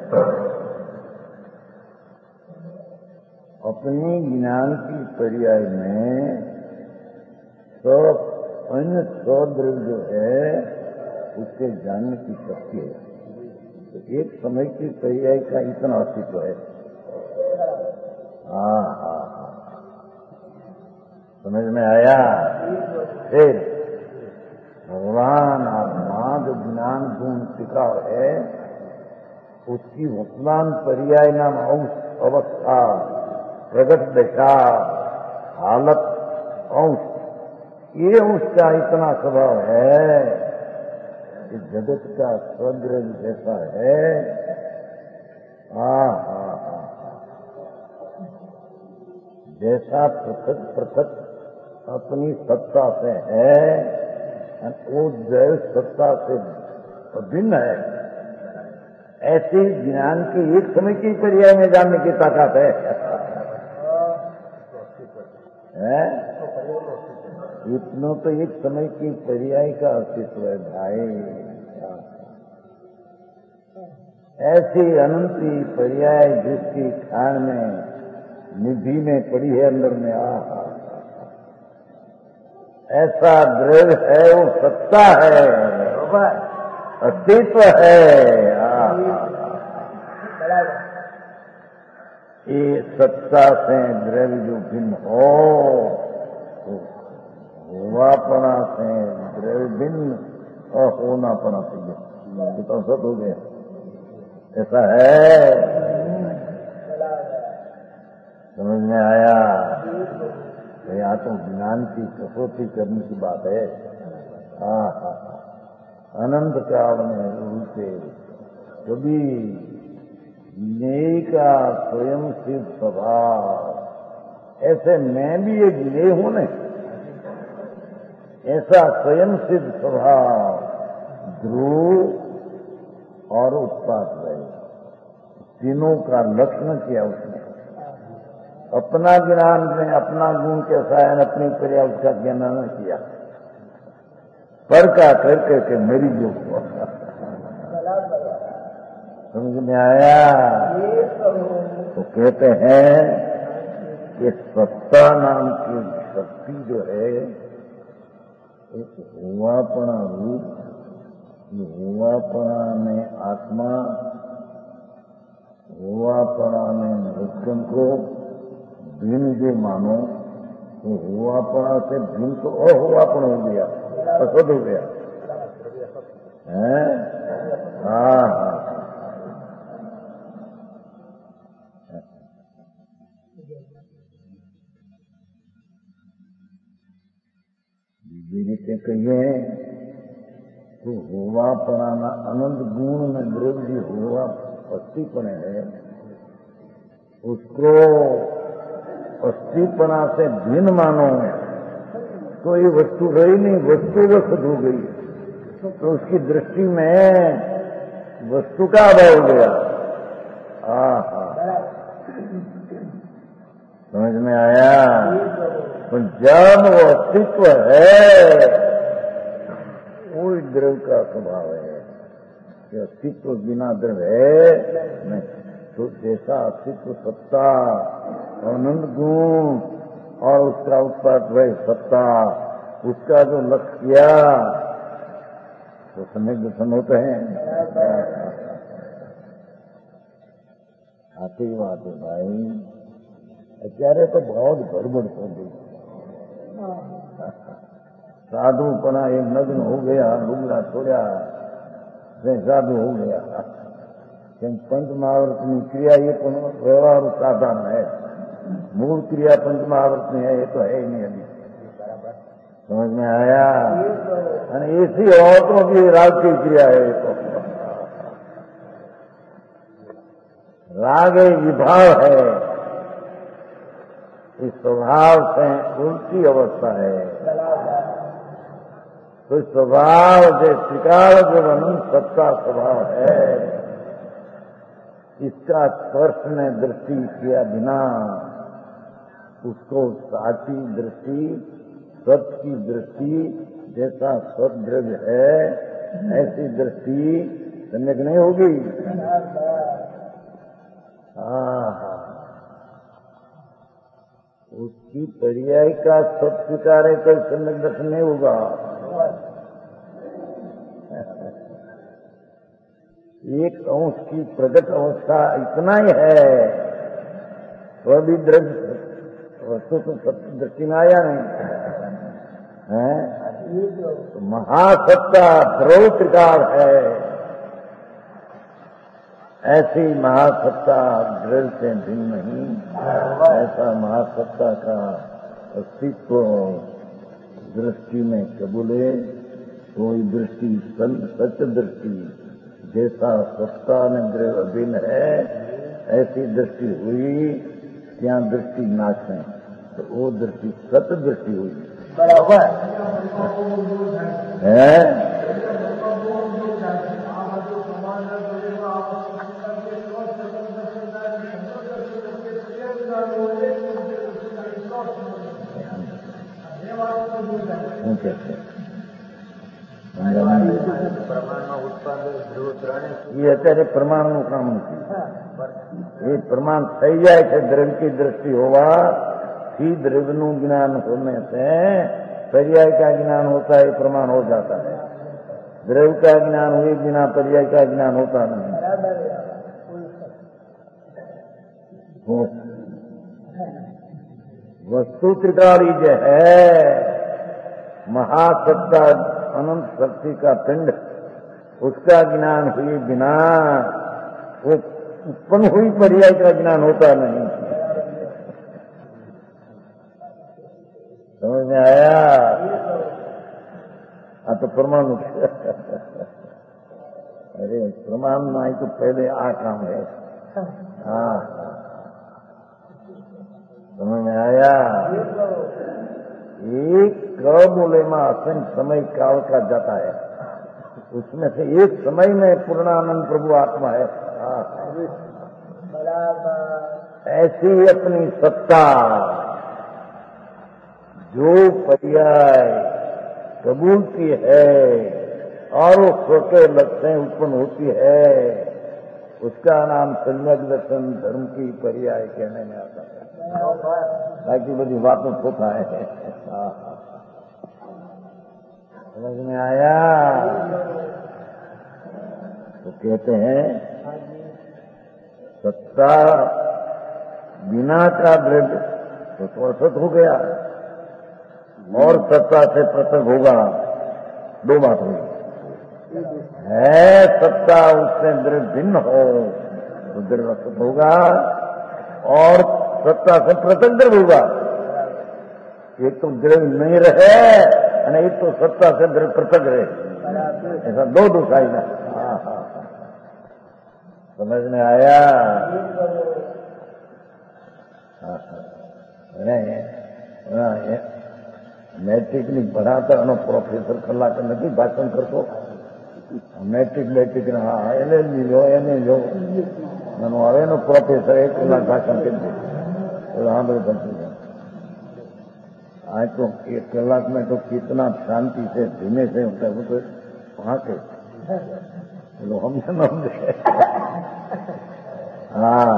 Speaker 1: अपनी ज्ञान की पर्याय में तो अन्य सौद्रव्य जो है उसके जानने की शक्ति है। तो एक समय की पर्याय का इतना अस्तित्व है। समझ में आया? फिर भगवान आत्मा जो ज्ञान गुण टिका है उसकी वर्तमान पर्याय नाम अवस्था, प्रगट दशा, हालत, अंश, ये उसका इतना स्वभाव है कि जगत का स्वद्रव्य जैसा है। जैसा पृथक पृथक अपनी सत्ता से है, वो जैव सत्ता से भिन्न है, ऐसे ज्ञान के एक समय की पर्याय में जानने की ताकत है। इतना तो एक समय की पर्याय का अस्तित्व है भाई। ऐसी अनंती पर्याय जिसकी खान में निधि में पड़ी है अंदर में, ऐसा द्रव्य है, वो सत्ता है, अस्तित्व है। ये सत्ता से द्रव्य जो भिन्न हो, होवापना से द्रव्य भिन्न और होनापना से ये तो सत हो गया। ऐसा है। समझ में आया? यहाँ तो ज्ञान की कसौटी करने की बात है। अनंत काल में रूपे कभी ज्ञेय का स्वयं सिद्ध स्वभाव, ऐसे मैं भी एक ज्ञेय हूं न, ऐसा स्वयं सिद्ध स्वभाव ध्रुव और उत्पाद रहे, तीनों का लक्षण किया उसने। अपना ज्ञान में अपना गुण कैसा है, अपनी पर्याय उसका ज्ञान न किया, पर का करके मेरी जो समझ में आया? तो कहते हैं कि सत्ता नाम की शक्ति जो है एक हुआपना रूप, हुआपना में आत्मा, हुआपना में मृत्यु को भिन्न जो मानो, तो हुआपना से भिन्न तो अहुआपना हो गया, असद हो गया है। रीते कहिए तो हुआपना अनंत गुण में द्रव्य हुआ अस्तिपना है, उसको अस्तिपना से भिन्न मानो तो ये वस्तु रही नहीं, वस्तु वस्तु हो गई, तो उसकी दृष्टि में वस्तु का अभाव हो गया। समझ में आया? तो जब वो अस्तित्व है, वो द्रव्य का स्वभाव है कि अस्तित्व बिना द्रव्य है नहीं। तो जैसा अस्तित्व सत्ता, आनंद गुण और उसका उत्पाद वह सत्ता, उसका जो लक्ष्य किया तो समय दर्शन होते हैं। आती बात है भाई, અત્યારે तो बहुत गड़बड़ हो गई। साधुपना एक नग्न हो गया, लुगड़ा छोड़ा, साधु हो गया। पंच महाव्रत में क्रिया ये तो व्यवहार साधन है, मूल क्रिया पंच महाव्रत में है, ये तो है ही नहीं अभी। समझ में आया? ऐसी औरतों की राग की क्रिया है ये तो। राग विभाव है, इस स्वभाव से उल्टी अवस्था है। तो स्वभाव जो त्रिकाल जो अनंत सत्ता स्वभाव है, इसका स्पर्श ने दृष्टि किया बिना उसको साची दृष्टि, सत्य की दृष्टि, जैसा सद्द्रव्य है ऐसी दृष्टि सम्यक नहीं होगी। उसकी पर्याय का सब स्वीकार है तो सम्यक दर्शन नहीं होगा। एक अंश की प्रगट अवस्था इतना ही है, तो भी द्रव्य वस्तु तो सत्य दृष्टि में आया नहीं है। तो महासत्ता ध्रुवत्रिकाल है, ऐसी महासत्ता द्रव्य से भिन्न नहीं। ऐसा महासत्ता का अस्तित्व दृष्टि में कबूले, कोई दृष्टि सत्य दृष्टि, जैसा सत्ता में द्रव्य भिन्न है ऐसी दृष्टि हुई, क्या दृष्टि नाश है, तो वो दृष्टि सत्य दृष्टि हुई। बराबर है। ये અત્યારે પ્રમાણનું કામ નથી। એ પ્રમાણ થઈ જાય છે દ્રવ્ય की दृष्टि होगा, ही द्रव्यનું ज्ञान होने से पर्याय का ज्ञान होता है, प्रमाण हो जाता है। द्रव्य का ज्ञान हुए बिना पर्याय का ज्ञान होता नहीं। वस्तु त्रिकाली जो है, महासत्ता अनंत शक्ति का पिंड, उसका ज्ञान हुए बिना वो उत्पन्न हुई पर्याय का ज्ञान होता नहीं। समझ में आया? तो प्रमाण अरे प्रमाण नहीं तो पहले आ काम है। हाँ, समझ में आया? एक बोले में असंख्य समय काल का जाता है, उसमें से एक समय में पूर्णानंद प्रभु आत्मा है। ऐसी अपनी सत्ता जो पर्याय कबूलती है और वो छोटे लक्ष्य उत्पन्न होती है, उसका नाम सम्यक दर्शन धर्म की पर्याय कहने में आता है। बाकी बड़ी बातों होता है। समझ में आया? तो कहते हैं सत्ता बिना का द्रव्य तो असत हो गया, और सत्ता से पृथक होगा, दो बात हुई। है सत्ता उससे द्रव्य भिन्न हो तो द्रव्य असत होगा, और सत्ता से पृथक द्रव्य होगा। एक तो द्रव्य नहीं रहे और एक तो सत्ता से द्रव्य पृथक रहे, ऐसा दो दुखाई ना। समझ में आया? मैट्रिक नहीं पढ़ाता અને પ્રોફેસર કલાક નથી ભાષણ કરતો। મેટ્રિક હા એને લ્યો હવે એનો પ્રોફેસર 1 કલાક ભાષણ કરી દે। સાંભળે બનતું आज तो 1 कलाक में तो कितना शांति से धीमे से होता है, वो तो वहां के हम समझे। हाँ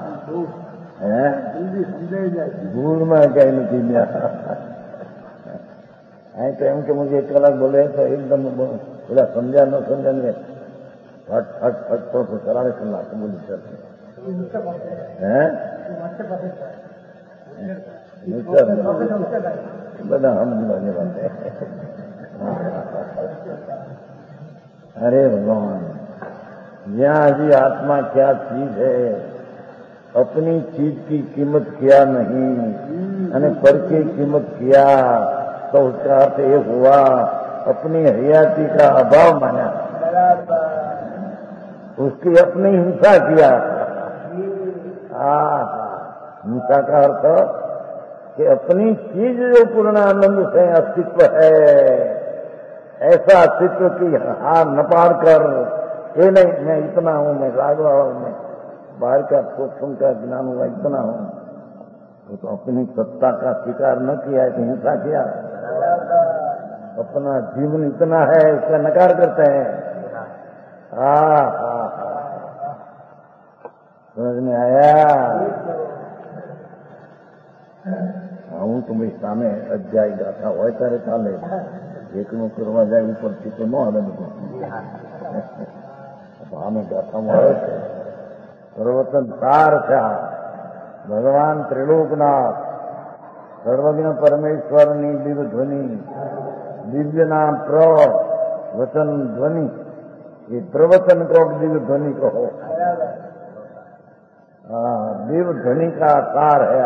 Speaker 1: भूल में कहीं नहीं दिया। तो एम के मुझे 1 कलाक बोले तो एकदम बोला समझा न समझा नहीं, फट फट फट तो कराने कलाक बोली सर है બધા સમજવાની વાત है। अरे भगवान, यहाँ जी आत्मा क्या चीज है, अपनी चीज की कीमत किया नहीं અને पर की कीमत किया तो उसका अर्थ ये हुआ अपनी हयाती का अभाव माना, उसकी अपनी हिंसा किया। हिंसा का अर्थ कि अपनी चीज जो पूर्ण आनंद से अस्तित्व है, ऐसा अस्तित्व की हार न पार कर ये नहीं मैं इतना हूं, मैं रागवा हूं, मैं बाहर का सोचूं का ज्ञान हुआ इतना हूं, तो अपनी सत्ता का स्वीकार न किया है तो हिंसा किया। अपना जीवन इतना है उसका नकार करते हैं। समझ में आया? હું તો ભાઈ સામે અધ્યાય ગાથા હોય ત્યારે ચાલે, એકનું કરવા જાય ઉપરથી તો ન આવે બધું। આમે ગાથામાં આવે છે સર્વતન સાર છે। ભગવાન ત્રિલોકનાથ સર્વજ્ઞ પરમેશ્વરની દિવ્ય ધ્વનિ, દિવ્યના પ્રવચન ધ્વનિ, ये प्रवचन को दिव्य ध्वनि कहो। दिव्य ध्वनि का सार है।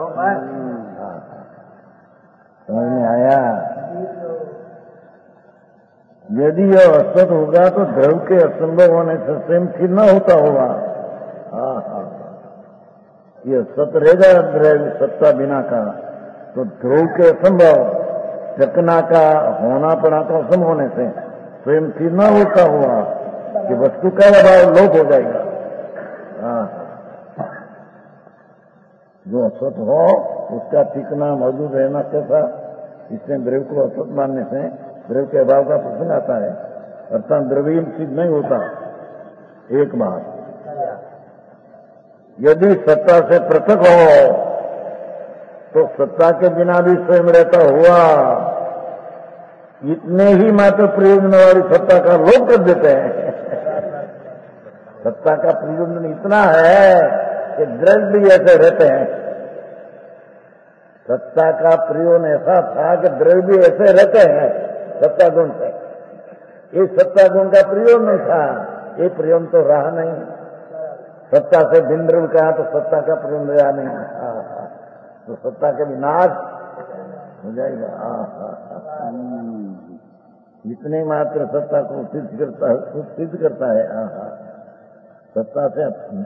Speaker 1: समझ में आया? यदि यह असत होगा तो द्रव के असंभव होने से स्वयं फिर न होता होगा। ये सत रहेगा द्रव सत्ता बिना का, तो ध्रुव के असंभव चकना का होना पड़ा तो असंभव होने से स्वयं फिर न होता हुआ कि वस्तु का अभाव लोप हो जाएगा। जो असत हो उसका टिकना मौजूद रहना कैसा, इसमें द्रव्य को असत मानने से द्रव्य के अभाव का प्रश्न आता है, अर्थात द्रव्य सिद्ध नहीं होता। एक बात, यदि सत्ता से पृथक हो तो सत्ता के बिना भी स्वयं रहता हुआ इतने ही मात्र प्रयोजन वाली सत्ता का लोप कर देते हैं। सत्ता का प्रयोजन इतना है कि द्रव्य भी ऐसे रहते हैं। सत्ता का प्रयोजन ऐसा था कि द्रव्य भी ऐसे रहते हैं सत्ता गुण से। ये सत्ता गुण का प्रयोजन नहीं था, ये प्रयोजन तो रहा नहीं। सत्ता से भिन्न द्रव्य कहा तो सत्ता का प्रयोजन रहा नहीं, तो सत्ता के विनाश हो जाएगा। इतने मात्र सत्ता को सिद्ध करता है। सत्ता से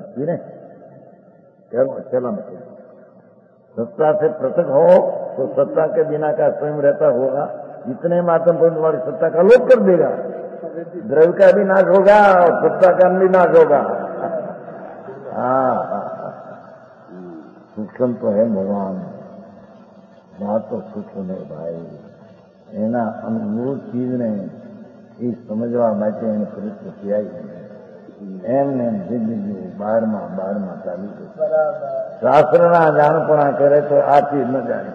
Speaker 1: चला मतलब सत्ता से पृथक हो तो सत्ता के बिना का स्वयं रहता होगा, इतने मात्र पर तुम्हारी सत्ता का लोप कर देगा। द्रव्य का भी नाश होगा और सत्ता का भी नाश होगा। सूक्ष्म तो है भगवान, बात तो सूक्ष्म है भाई। એના અનુભૂત ચીજને એ સમજવા માટે એને પ્રયત્ન થયા એમને જિંદગી બારમાં ચાલુ છે। શાસ્ત્રના જાણપણા કરે તો આ ચીજ ન જાણે।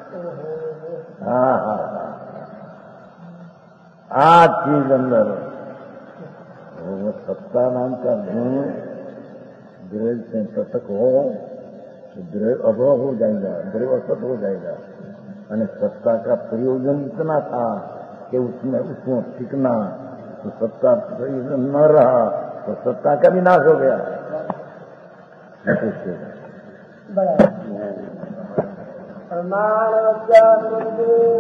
Speaker 1: આ ચીજ અંદર सत्ता नाम का गुण द्रव्य से पृथक हो तो द्रव्य अभाव हो जाएगा, द्रव्य असत हो जाएगा। और सत्ता का प्रयोजन इतना था कि उसमें टिकना, तो सत्ता प्रयोजन न रहा तो सत्ता का भी नाश हो गया। प्रमाण